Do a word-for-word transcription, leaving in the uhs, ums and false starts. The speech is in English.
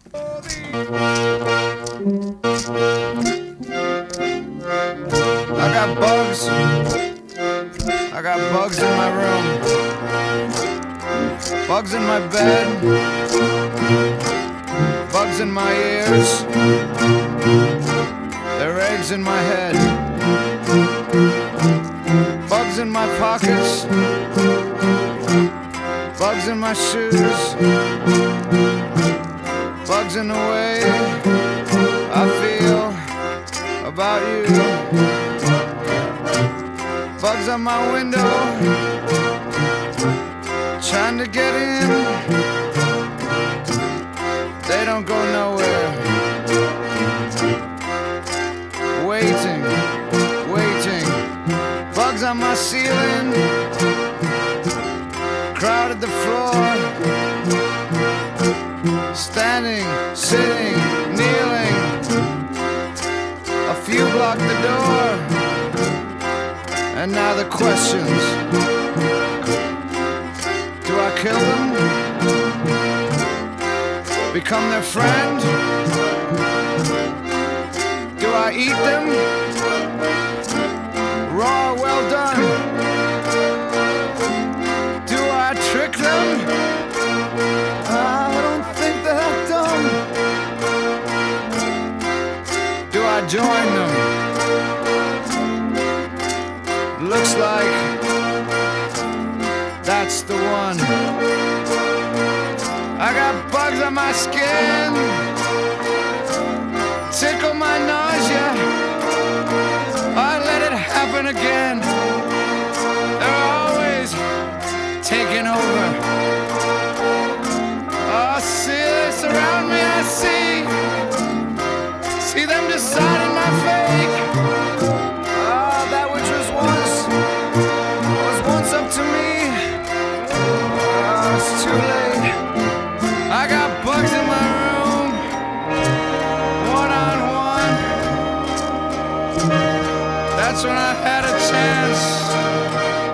I got bugs. I got bugs in my room. Bugs in my bed. Bugs in my ears. There are eggs in my head. Bugs in my pockets. Bugs in my shoes. Bugs in the way I feel about you. Bugs on my window, trying to get in. They don't go nowhere. Waiting, waiting. Bugs on my ceiling, crowded the floor. Standing, sitting, kneeling. A few block the door. And now the questions. Do I kill them? Become their friend? Do I eat them? Raw, well done. Do I trick them? I don't think they're dumb. Do I join them? Looks like that's the one. I got bugs on my skin, tickle my nausea. I let it happen again. They're always taking over. Oh, see, they surround me, I see. See them deciding my fate. Ah, that which was once, was once up to me. Ah, it's too late. I got bugs in my room, one on one. That's when I had a chance.